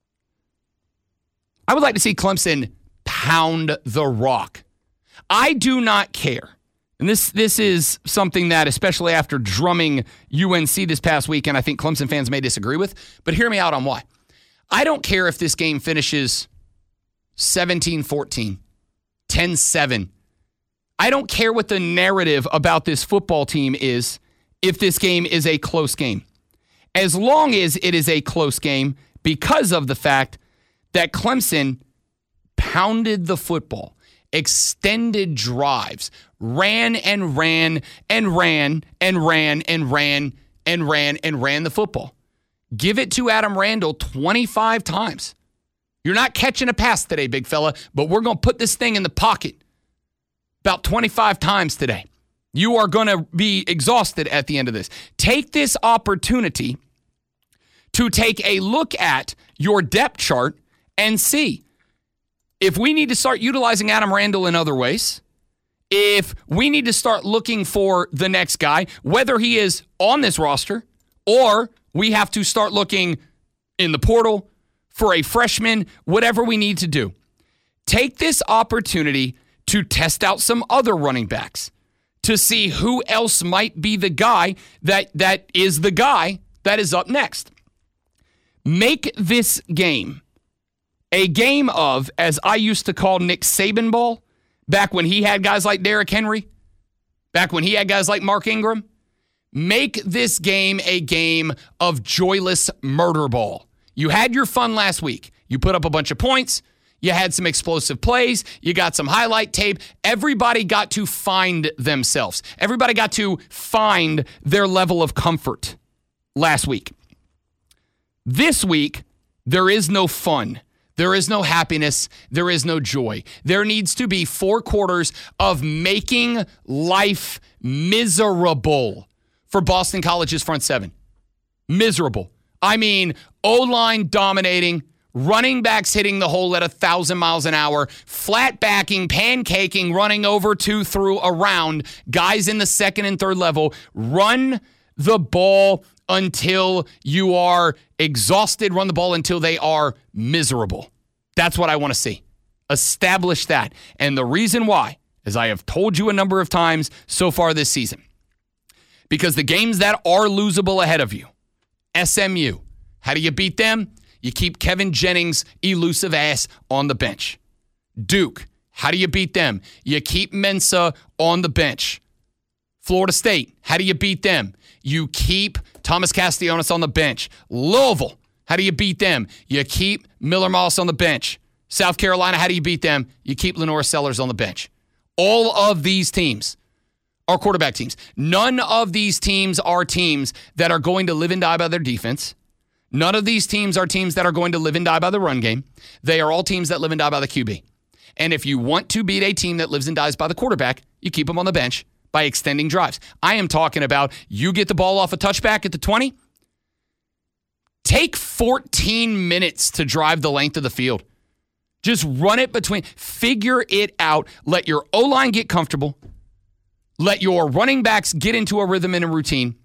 I would like to see Clemson pound the rock. I do not care. And this this is something that, especially after drumming U N C this past weekend, I think Clemson fans may disagree with. But hear me out on why. I don't care if this game finishes seventeen fourteen, ten seven. I don't care what the narrative about this football team is if this game is a close game. As long as it is a close game because of the fact that Clemson pounded the football, extended drives, ran and ran and ran and ran and ran and ran and ran the football. Give it to Adam Randall twenty-five times. You're not catching a pass today, big fella, but we're going to put this thing in the pocket about twenty-five times today. You are going to be exhausted at the end of this. Take this opportunity to take a look at your depth chart and see if we need to start utilizing Adam Randall in other ways, if we need to start looking for the next guy, whether he is on this roster or we have to start looking in the portal for a freshman, whatever we need to do. Take this opportunity to test out some other running backs, to see who else might be the guy that, that is the guy that is up next. Make this game a game of, as I used to call Nick Saban ball, back when he had guys like Derrick Henry, back when he had guys like Mark Ingram. Make this game a game of joyless murder ball. You had your fun last week. You put up a bunch of points. You had some explosive plays. You got some highlight tape. Everybody got to find themselves. Everybody got to find their level of comfort last week. This week, there is no fun. There is no happiness. There is no joy. There needs to be four quarters of making life miserable for Boston College's front seven. Miserable. I mean, O-line dominating, running backs hitting the hole at one thousand miles an hour, flat backing, pancaking, running over, to, through, around, guys in the second and third level. Run the ball until you are exhausted. Run the ball until they are miserable. That's what I want to see. Establish that. And the reason why, as I have told you a number of times so far this season, because the games that are losable ahead of you, S M U, how do you beat them? You keep Kevin Jennings' elusive ass on the bench. Duke, how do you beat them? You keep Mensah on the bench. Florida State, how do you beat them? You keep Thomas Castellanos on the bench. Louisville, how do you beat them? You keep Miller Moss on the bench. South Carolina, how do you beat them? You keep Lenora Sellers on the bench. All of these teams are quarterback teams. None of these teams are teams that are going to live and die by their defense. None of these teams are teams that are going to live and die by the run game. They are all teams that live and die by the Q B. And if you want to beat a team that lives and dies by the quarterback, you keep them on the bench by extending drives. I am talking about you get the ball off a touchback at the twenty. Take fourteen minutes to drive the length of the field. Just run it between. Figure it out. Let your O-line get comfortable. Let your running backs get into a rhythm and a routine.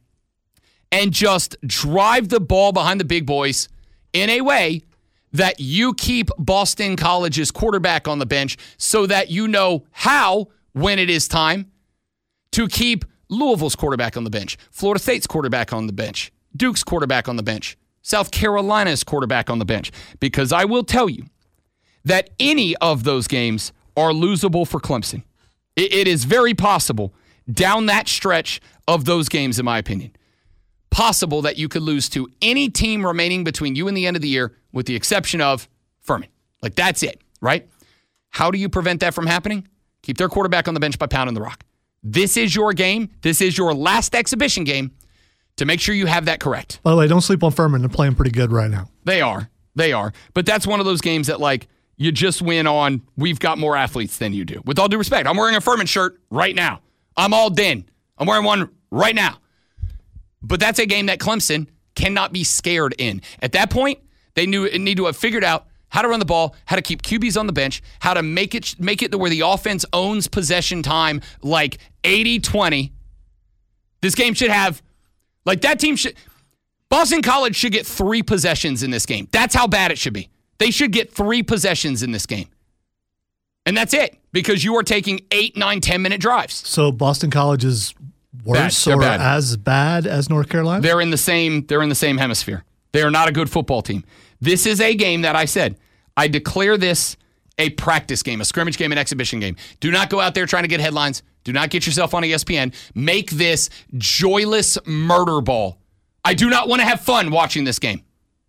And just drive the ball behind the big boys in a way that you keep Boston College's quarterback on the bench so that you know how, when it is time, to keep Louisville's quarterback on the bench, Florida State's quarterback on the bench, Duke's quarterback on the bench, South Carolina's quarterback on the bench. Because I will tell you that any of those games are losable for Clemson. It, it is very possible down that stretch of those games, in my opinion, possible that you could lose to any team remaining between you and the end of the year, with the exception of Furman. Like, that's it, right? How do you prevent that from happening? Keep their quarterback on the bench by pounding the rock. This is your game. This is your last exhibition game to make sure you have that correct. By the way, don't sleep on Furman. They're playing pretty good right now. They are. They are. But that's one of those games that, like, you just win on, we've got more athletes than you do. With all due respect, I'm wearing a Furman shirt right now. I'm all in. I'm wearing one right now. But that's a game that Clemson cannot be scared in. At that point, they knew need to have figured out how to run the ball, how to keep Q Bs on the bench, how to make it make it to where the offense owns possession time like eighty twenty. This game should have, like that team should, Boston College should get three possessions in this game. That's how bad it should be. They should get three possessions in this game. And that's it, because you are taking eight, nine, ten-minute drives. So Boston College is worse or bad. as bad as North Carolina? They're in the same, they're in the same hemisphere. They are not a good football team. This is a game that I said, I declare this a practice game, a scrimmage game, an exhibition game. Do not go out there trying to get headlines. Do not get yourself on E S P N. Make this joyless murder ball. I do not want to have fun watching this game.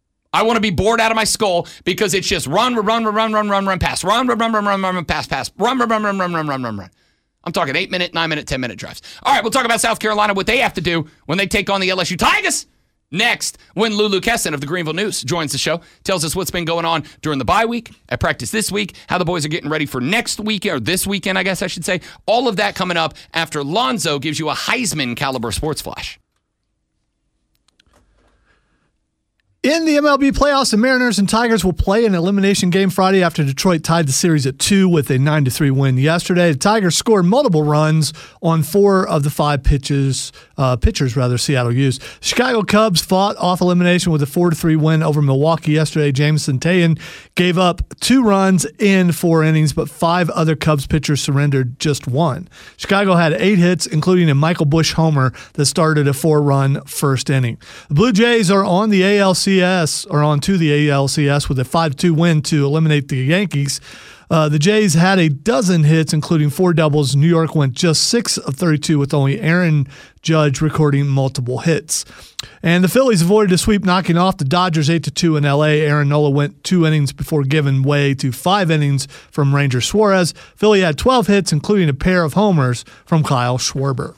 I want to be bored out of my skull because it's just run, run, run, run, run, run, run, pass, run, run, run, run, run, run, pass, pass, run, run, run, run, run, run, run, run, run. I'm talking eight-minute, nine-minute, ten-minute drives. All right, we'll talk about South Carolina, what they have to do when they take on the L S U Tigers. Next, when Lulu Kesson of the Greenville News joins the show, tells us what's been going on during the bye week, at practice this week, how the boys are getting ready for next week, or this weekend, I guess I should say. All of that coming up after Lonzo gives you a Heisman-caliber sports flash. In the M L B playoffs, the Mariners and Tigers will play an elimination game Friday after Detroit tied the series at two with a nine to three win yesterday. The Tigers scored multiple runs on four of the five pitches, uh, pitchers rather, Seattle used. Chicago Cubs fought off elimination with a four to three win over Milwaukee yesterday. Jameson Taillon gave up two runs in four innings, but five other Cubs pitchers surrendered just one. Chicago had eight hits, including a Michael Busch homer that started a four-run first inning. The Blue Jays are on the A L C S or on to the A L C S with a five two win to eliminate the Yankees. Uh, the Jays had a dozen hits, including four doubles. New York went just six of thirty-two with only Aaron Judge recording multiple hits. And the Phillies avoided a sweep, knocking off the Dodgers eight to two in L A. Aaron Nola went two innings before giving way to five innings from Ranger Suarez. Philly had twelve hits, including a pair of homers from Kyle Schwarber.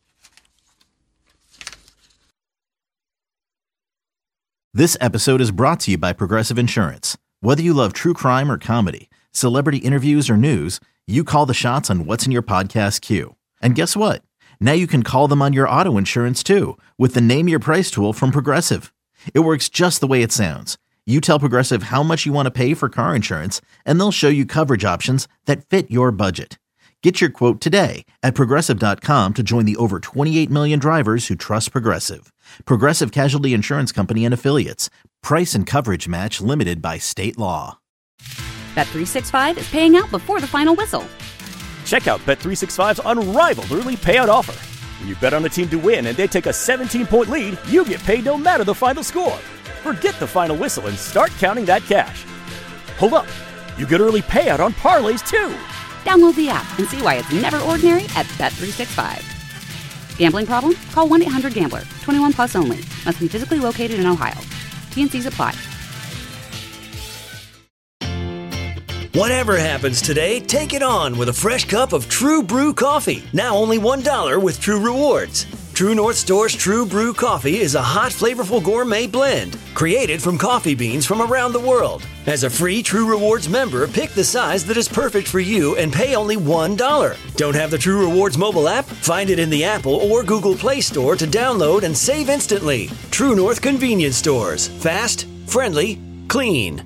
This episode is brought to you by Progressive Insurance. Whether you love true crime or comedy, celebrity interviews or news, you call the shots on what's in your podcast queue. And guess what? Now you can call them on your auto insurance too with the Name Your Price tool from Progressive. It works just the way it sounds. You tell Progressive how much you want to pay for car insurance, and they'll show you coverage options that fit your budget. Get your quote today at Progressive dot com to join the over twenty-eight million drivers who trust Progressive. Progressive Casualty Insurance Company and Affiliates. Price and coverage match limited by state law. Bet three sixty-five is paying out before the final whistle. Check out Bet three sixty-five's unrivaled early payout offer. When you bet on a team to win and they take a seventeen-point lead, you get paid no matter the final score. Forget the final whistle and start counting that cash. Hold up. You get early payout on parlays too. Download the app and see why it's never ordinary at Bet three sixty-five. Gambling problem? Call one eight hundred gambler. twenty-one plus only. Must be physically located in Ohio. T N Cs apply. Whatever happens today, take it on with a fresh cup of True Brew coffee. Now only one dollar with True Rewards. True North Store's True Brew coffee is a hot, flavorful gourmet blend created from coffee beans from around the world. As a free True Rewards member, pick the size that is perfect for you and pay only one dollar. Don't have the True Rewards mobile app? Find it in the Apple or Google Play Store to download and save instantly. True North Convenience Stores. Fast, friendly, clean.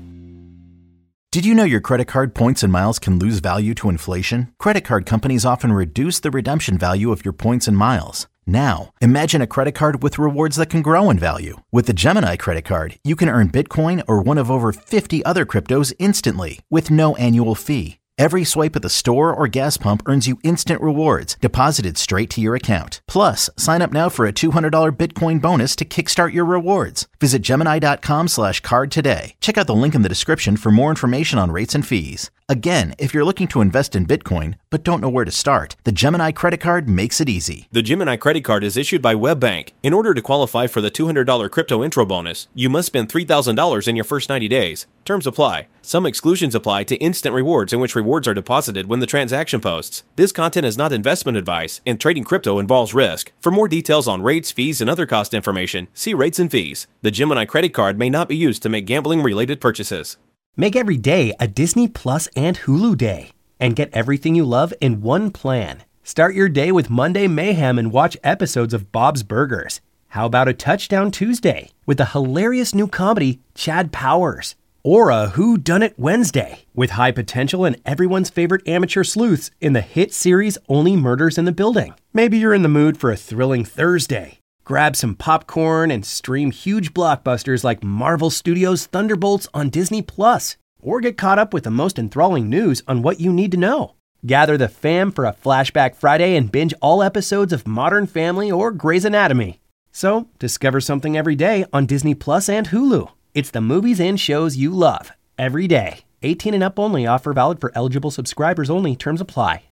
Did you know your credit card points and miles can lose value to inflation? Credit card companies often reduce the redemption value of your points and miles. Now, imagine a credit card with rewards that can grow in value. With the Gemini credit card, you can earn Bitcoin or one of over fifty other cryptos instantly with no annual fee. Every swipe at the store or gas pump earns you instant rewards deposited straight to your account. Plus, sign up now for a two hundred dollars Bitcoin bonus to kickstart your rewards. Visit Gemini.com slash card today. Check out the link in the description for more information on rates and fees. Again, if you're looking to invest in Bitcoin but don't know where to start, the Gemini credit card makes it easy. The Gemini credit card is issued by WebBank. In order to qualify for the two hundred dollars crypto intro bonus, you must spend three thousand dollars in your first ninety days. Terms apply. Some exclusions apply to instant rewards in which rewards are deposited when the transaction posts. This content is not investment advice, and trading crypto involves risk. For more details on rates, fees, and other cost information, see rates and fees. The Gemini credit card may not be used to make gambling-related purchases. Make every day a Disney Plus and Hulu day, and get everything you love in one plan. Start your day with Monday Mayhem and watch episodes of Bob's Burgers. How about a Touchdown Tuesday with the hilarious new comedy Chad Powers? Or a Who Done It Wednesday with high potential and everyone's favorite amateur sleuths in the hit series Only Murders in the Building. Maybe you're in the mood for a thrilling Thursday. Grab some popcorn and stream huge blockbusters like Marvel Studios' Thunderbolts on Disney Plus. Or get caught up with the most enthralling news on what you need to know. Gather the fam for a Flashback Friday and binge all episodes of Modern Family or Grey's Anatomy. So, discover something every day on Disney Plus and Hulu. It's the movies and shows you love, every day. eighteen and up only. Offer valid for eligible subscribers only. Terms apply.